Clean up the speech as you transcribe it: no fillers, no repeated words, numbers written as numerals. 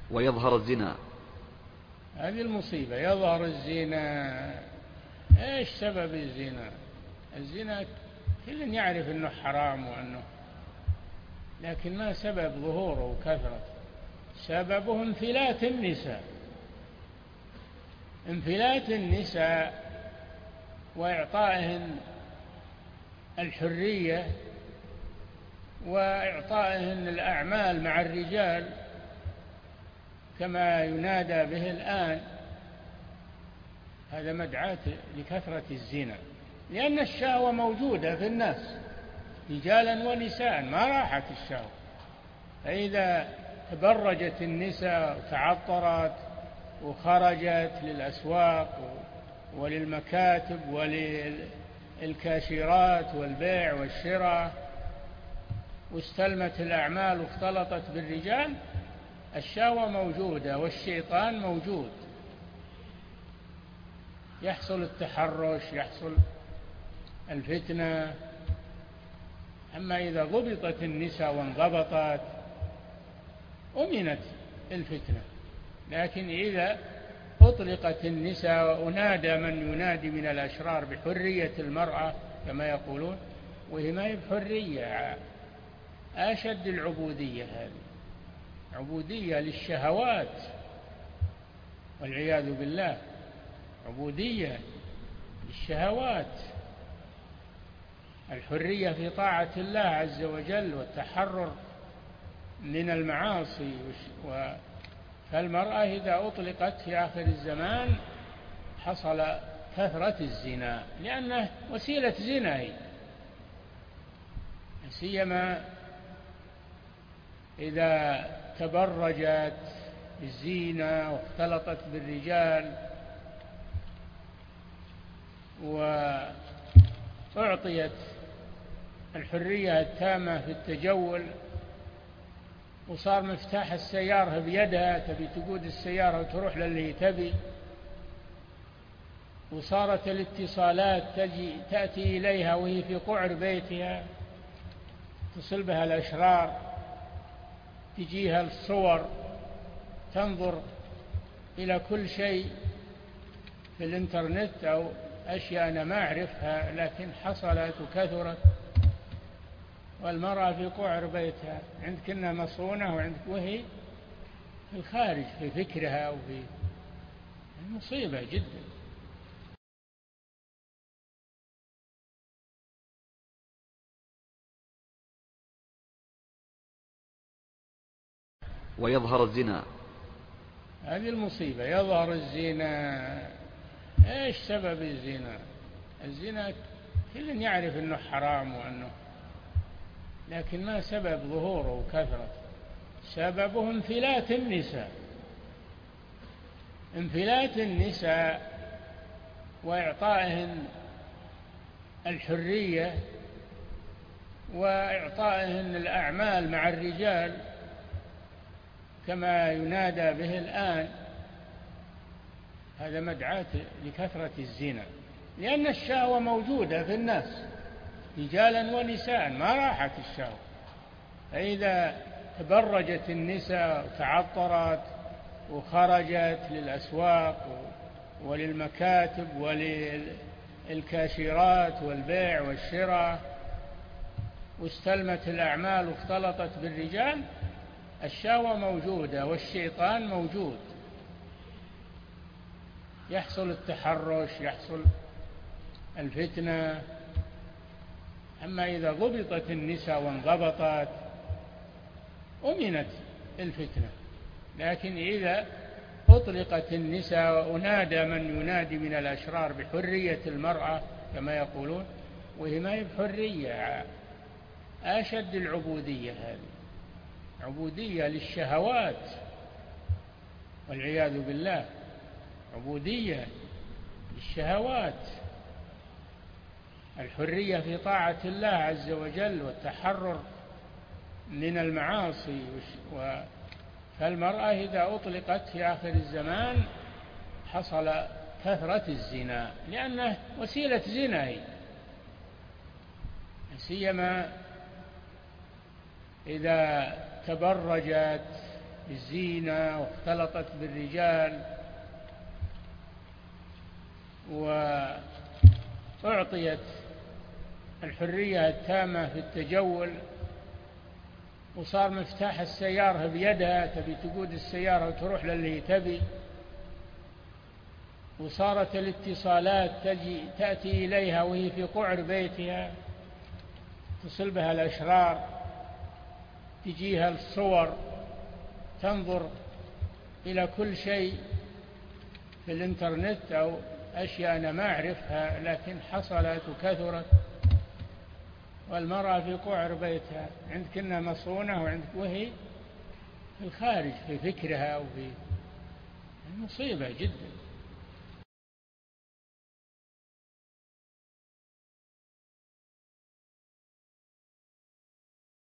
ويظهر الزنا. هذه المصيبة، يظهر الزنا. ايش سبب الزنا؟ الزنا كل يعرف انه حرام لكن ما سبب ظهوره وكثرته؟ سببه انفلات النساء، انفلات النساء وإعطائهن الحرية وإعطائهن الأعمال مع الرجال كما ينادى به الآن. هذا مدعاة لكثرة الزنا، لأن الشهوة موجودة في الناس رجالا ونساء، ما راحت الشهوة. فإذا تبرجت النساء وتعطرت وخرجت للأسواق وللمكاتب وللكاشيرات والبيع والشراء واستلمت الأعمال واختلطت بالرجال، الشهوة موجودة والشيطان موجود، يحصل التحرش، يحصل الفتنة. أما إذا ضبطت النساء وانضبطت أمنت الفتنة. لكن إذا أطلقت النساء ونادى من ينادي من الأشرار بحرية المرأة كما يقولون، وهي ما هي بحرية، أشد العبودية، هذه عبودية للشهوات والعياذ بالله، عبودية للشهوات. الحرية في طاعة الله عز وجل والتحرر من المعاصي. فالمرأة إذا أطلقت في آخر الزمان حصل كثرة الزنا، لأنه وسيلة زنا هي، سيما إذا تبرجت بالزينة واختلطت بالرجال وأعطيت الحرية التامة في التجول، وصار مفتاح السيارة بيدها، تبي تقود السيارة وتروح للي تبي، وصارت الاتصالات تأتي إليها وهي في قعر بيتها، تصل بها الأشرار، تجيها الصور، تنظر إلى كل شيء في الإنترنت أو أشياء أنا ما أعرفها لكن حصلت وكثرت، والمرأة في قعر بيتها عندكنا مصونة وهي في الخارج في فكرها وفي مصيبة جدا. ويظهر الزنا. هذه المصيبة، يظهر الزنا. ايش سبب الزنا؟ الزنا كل يعرف انه حرام لكن ما سبب ظهوره وكثرته؟ سببه انفلات النساء، انفلات النساء وإعطائهن الحرية وإعطائهن الأعمال مع الرجال كما ينادى به الآن. هذا مدعاة لكثرة الزنا، لأن الشهوة موجودة في الناس رجالا ونساء، ما راحت الشهوة. فإذا تبرجت النساء وتعطرت وخرجت للأسواق وللمكاتب وللكاشيرات والبيع والشراء واستلمت الأعمال واختلطت بالرجال، الشهوة موجودة والشيطان موجود، يحصل التحرش، يحصل الفتنة. أما إذا ضبطت النساء وانضبطت أمنت الفتنة. لكن إذا أطلقت النساء ونادى من ينادي من الأشرار بحرية المرأة كما يقولون، وهي ما هي بحرية، أشد العبودية، هذه عبودية للشهوات والعياذ بالله، عبودية للشهوات. الحرية في طاعة الله عز وجل والتحرر من المعاصي. فالمرأة إذا أطلقت في آخر الزمان حصل كثرة الزنا، لأنه وسيلة زنا هي، سيما إذا تبرجت بالزينة واختلطت بالرجال وأعطيت الحرية التامة في التجول، وصار مفتاح السيارة بيدها، تبي تقود السيارة وتروح للي تبي، وصارت الاتصالات تأتي إليها وهي في قعر بيتها، تصل بها الأشرار، تجيها الصور، تنظر إلى كل شيء في الإنترنت أو أشياء أنا ما أعرفها لكن حصلت وكثرت، والمرأة في قعر بيتها عندك إنها مصونة وعندك وهي في الخارج في فكرها وفي مصيبة جدا.